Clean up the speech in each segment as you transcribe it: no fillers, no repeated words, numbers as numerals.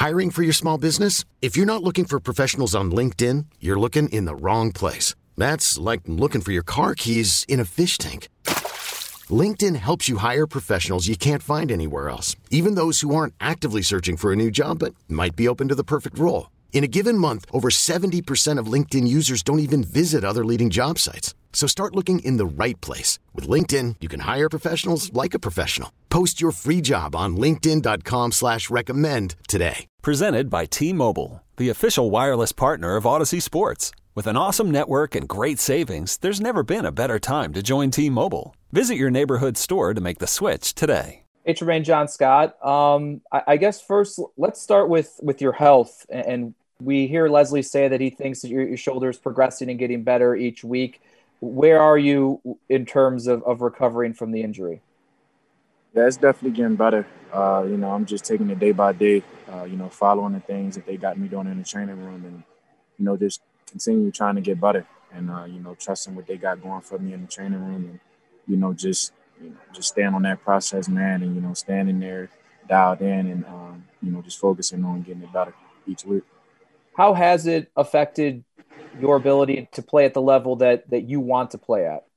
Hiring for your small business? If you're not looking for professionals on LinkedIn, you're looking in the wrong place. That's like looking for your car keys in a fish tank. LinkedIn helps you hire professionals you can't find anywhere else, even those who aren't actively searching for a new job but might be open to the perfect role. In a given month, over 70% of LinkedIn users don't even visit other leading job sites. So start looking in the right place. With LinkedIn, you can hire professionals like a professional. Post your free job on linkedin.com/recommend today. Presented by T-Mobile, the official wireless partner of Odyssey Sports. With an awesome network and great savings, there's never been a better time to join T-Mobile. Visit your neighborhood store to make the switch today. Hey, Tremaine, John Scott. I guess first, let's start with your health. And we hear Leslie say that he thinks that your shoulder is progressing and getting better each week. Where are you in terms of recovering from the injury? Yeah, it's definitely getting better. I'm just taking it day by day, following the things that they got me doing in the training room and, just continue trying to get better and, trusting what they got going for me in the training room and, just staying on that process, man, and, standing there dialed in and, just focusing on getting it better each week. How has it affected your ability to play at the level that you want to play at?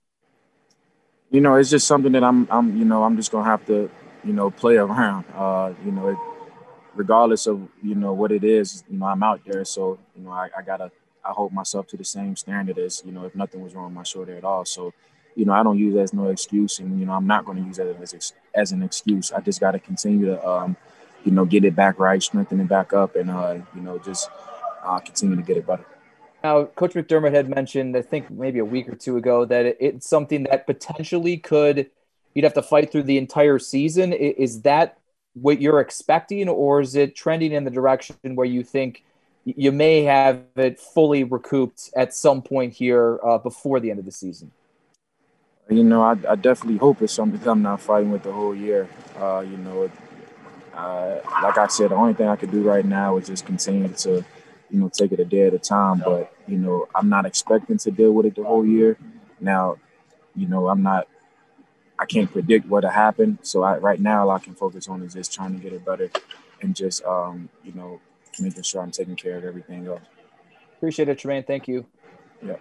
It's just something that I'm just going to have to, play around, regardless of, what it is, I'm out there. So, I hold myself to the same standard as, if nothing was wrong with my shoulder at all. So, I don't use that as no excuse and, I'm not going to use that as an excuse. I just got to continue to, get it back right, strengthen it back up and, just continue to get it better. Now, Coach McDermott had mentioned, I think maybe a week or two ago, that it's something that potentially you'd have to fight through the entire season. Is that what you're expecting, or is it trending in the direction where you think you may have it fully recouped at some point here before the end of the season? I definitely hope it's something I'm not fighting with the whole year. Like I said, the only thing I could do right now is just continue to take it a day at a time. But, I'm not expecting to deal with it the whole year. Now, I can't predict what'll happen. So right now, all I can focus on is just trying to get it better and just, making sure I'm taking care of everything else. Appreciate it, Tremaine. Thank you. Yeah.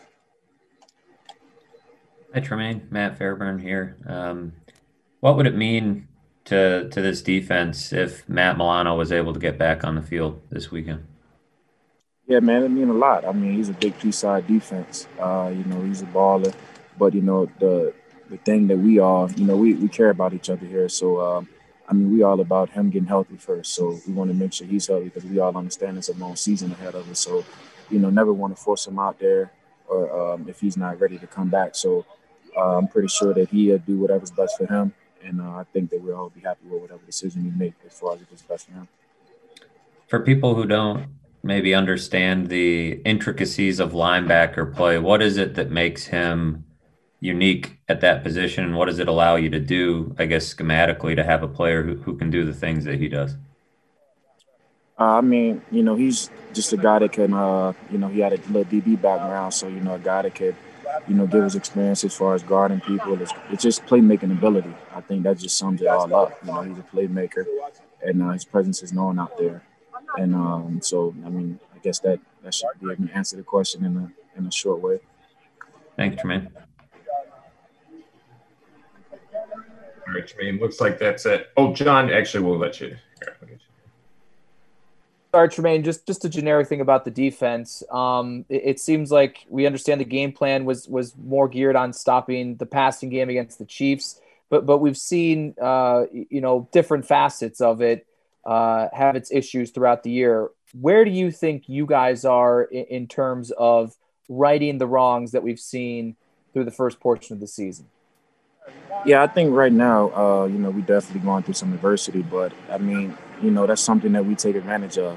Hi, Tremaine. Matt Fairburn here. What would it mean to this defense if Matt Milano was able to get back on the field this weekend? Yeah, man, it means a lot. I mean, he's a big piece of our defense. He's a baller. But, the thing that we are, we care about each other here. So, we all about him getting healthy first. So we want to make sure he's healthy because we all understand it's a long season ahead of us. So, never want to force him out there or if he's not ready to come back. So I'm pretty sure that he'll do whatever's best for him. And I think that we'll all be happy with whatever decision he makes as far as if it's best for him. For people who don't maybe understand the intricacies of linebacker play, what is it that makes him unique at that position? And what does it allow you to do, I guess, schematically, to have a player who can do the things that he does? He's just a guy that can, he had a little DB background. So, a guy that could, give his experience as far as guarding people. It's just playmaking ability. I think that just sums it all up. He's a playmaker and his presence is known out there. And I guess that should be able to answer the question in a short way. Thanks, Tremaine. All right, Tremaine, looks like that's it. Oh, John, actually, we'll let you. Sorry, Tremaine, just a generic thing about the defense. It seems like we understand the game plan was more geared on stopping the passing game against the Chiefs, but we've seen, different facets of it have its issues throughout the year. Where do you think you guys are in terms of righting the wrongs that we've seen through the first portion of the season? Yeah, I think right now, we definitely going through some adversity, but that's something that we take advantage of.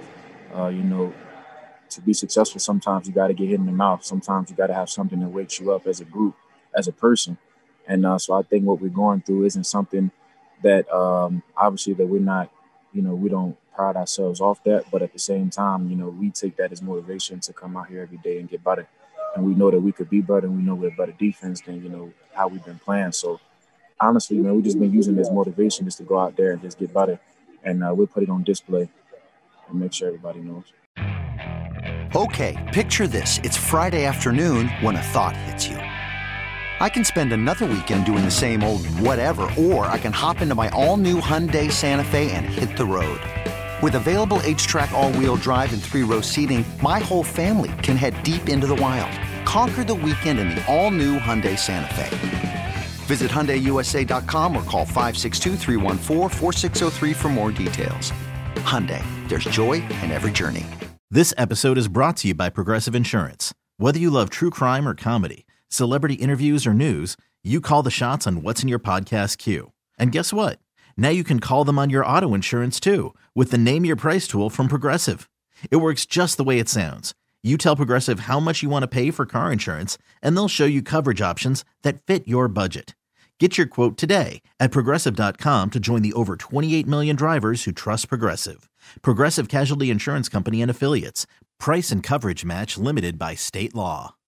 To be successful, sometimes you got to get hit in the mouth. Sometimes you got to have something that wakes you up as a group, as a person. And so I think what we're going through isn't something that obviously that we're not, we don't pride ourselves off that. But at the same time, we take that as motivation to come out here every day and get better. And we know that we could be better, and we know we're a better defense than, how we've been playing. So honestly, man, we've just been using this motivation just to go out there and just get better. And we'll put it on display. and make sure everybody knows. Okay, picture this. It's Friday afternoon when a thought hits you. I can spend another weekend doing the same old whatever, or I can hop into my all-new Hyundai Santa Fe and hit the road. With available H-Track all-wheel drive and 3-row seating, my whole family can head deep into the wild. Conquer the weekend in the all-new Hyundai Santa Fe. Visit HyundaiUSA.com or call 562-314-4603 for more details. Hyundai, there's joy in every journey. This episode is brought to you by Progressive Insurance. Whether you love true crime or comedy, celebrity interviews or news, you call the shots on what's in your podcast queue. And guess what? Now you can call them on your auto insurance too with the Name Your Price tool from Progressive. It works just the way it sounds. You tell Progressive how much you want to pay for car insurance, and they'll show you coverage options that fit your budget. Get your quote today at Progressive.com to join the over 28 million drivers who trust Progressive. Progressive Casualty Insurance Company and Affiliates. Price and coverage match limited by state law.